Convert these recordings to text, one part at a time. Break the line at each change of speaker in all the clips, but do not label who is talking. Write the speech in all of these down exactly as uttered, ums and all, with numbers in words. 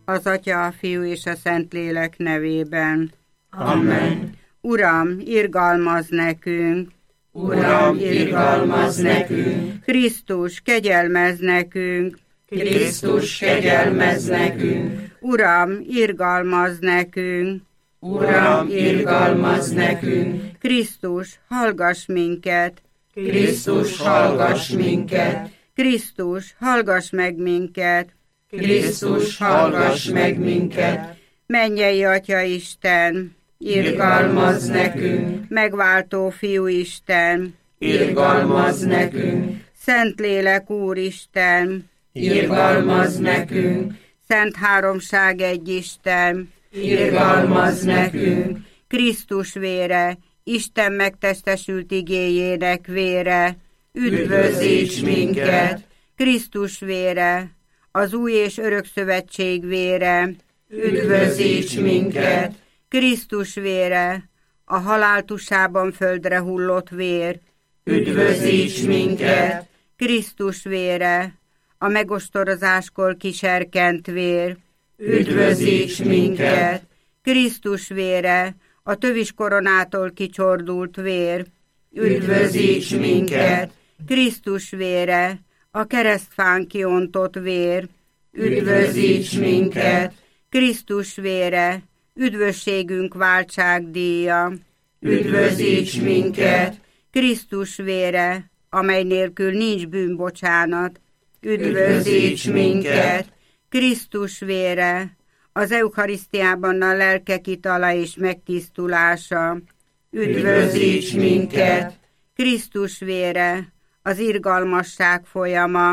Az Atya, a Fiú és a Szentlélek nevében.
Amen.
Uram, irgalmazz nekünk!
Uram, irgalmazz nekünk!
Krisztus, kegyelmezz nekünk!
Krisztus, kegyelmezz nekünk!
Uram, irgalmazz nekünk!
Uram, irgalmazz nekünk!
Krisztus, hallgass minket!
Krisztus, hallgass minket!
Krisztus, hallgass meg minket!
Krisztus, hallgass meg minket!
Mennyei Atya Isten,
irgalmazz nekünk!
Megváltó Fiú Isten,
irgalmazz nekünk!
Szentlélek Úristen,
irgalmazz nekünk!
Szent Háromság egy Isten,
irgalmazz nekünk!
Krisztus vére, Isten megtestesült igéjének vére,
üdvözíts minket!
Krisztus vére, az új és örök szövetség vére,
üdvözíts minket!
Krisztus vére, a halál tusában földre hullott vér,
üdvözíts minket!
Krisztus vére, a megostorozáskor kiserkent vér,
üdvözíts minket!
Krisztus vére, a tövis koronától kicsordult vér,
üdvözíts minket!
Krisztus vére, a keresztfán kiontott vér,
üdvözíts minket!
Krisztus vére, üdvösségünk váltságdíja,
üdvözíts minket!
Krisztus vére, amely nélkül nincs bűnbocsánat,
üdvözíts minket!
Krisztus vére, az eucharisztiában a lelkek itala és megtisztulása,
üdvözíts minket!
Krisztus vére, az irgalmasság folyama,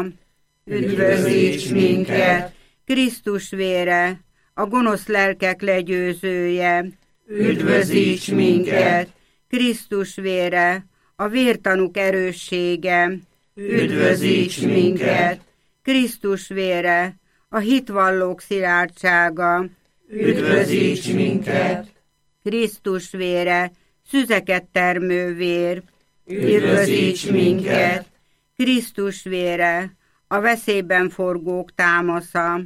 üdvözíts minket!
Krisztus vére, a gonosz lelkek legyőzője,
üdvözíts minket!
Krisztus vére, a vértanúk erőssége,
üdvözíts minket!
Krisztus vére, a hitvallók szilárdsága,
üdvözíts minket!
Krisztus vére, szüzeket termő vér,
üdvözíts minket!
Krisztus vére, a veszélyben forgók támasza,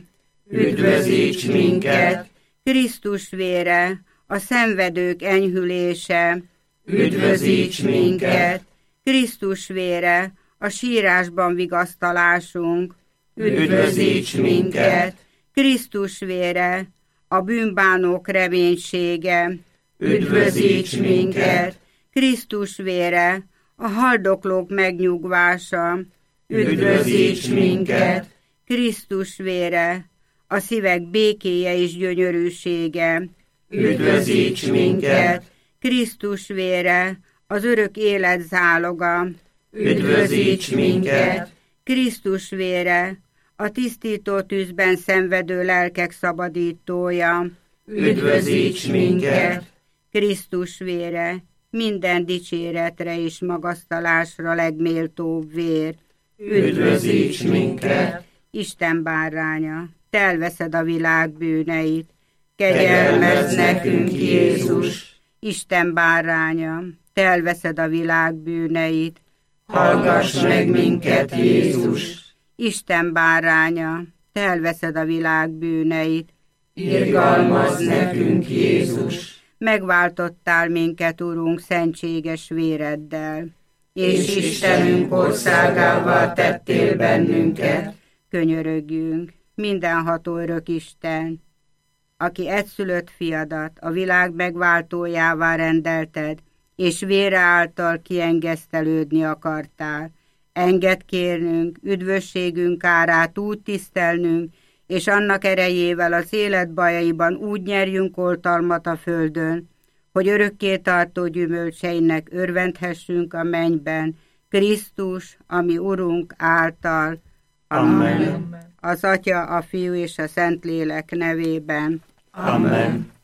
üdvözíts minket!
Krisztus vére, a szenvedők enyhülése,
üdvözíts minket!
Krisztus vére, a sírásban vigasztalásunk,
üdvözíts minket!
Krisztus vére, a bűnbánók reménysége,
üdvözíts minket!
Krisztus vére, a haldoklók megnyugvása,
üdvözíts minket!
Krisztus vére, a szívek békéje és gyönyörűsége,
üdvözíts minket!
Krisztus vére, az örök élet záloga,
üdvözíts minket!
Krisztus vére, a tisztító tűzben szenvedő lelkek szabadítója,
üdvözíts minket!
Krisztus vére, minden dicséretre és magasztalásra legméltóbb vér,
üdvözíts minket!
Isten báránya, te elveszed a világ bűneit,
kegyelmezz nekünk, Jézus!
Isten báránya, te elveszed a világ bűneit,
hallgass meg minket, Jézus!
Isten báránya, te elveszed a világ bűneit,
irgalmazz nekünk, Jézus!
Megváltottál minket, Urunk, szentséges véreddel,
és Istenünk országává tettél bennünket.
Könyörögjünk, mindenható örök Isten, aki egyszülött fiadat a világ megváltójává rendelted, és vére által kiengesztelődni akartál. Engedd kérnünk, üdvösségünk árát úgy tisztelnünk, és annak erejével az élet bajaiban úgy nyerjünk oltalmat a földön, hogy örökké tartó gyümölcseinek örvendhessünk a mennyben, Krisztus, ami Urunk által.
Amen.
Az Atya, a Fiú és a Szentlélek nevében.
Amen.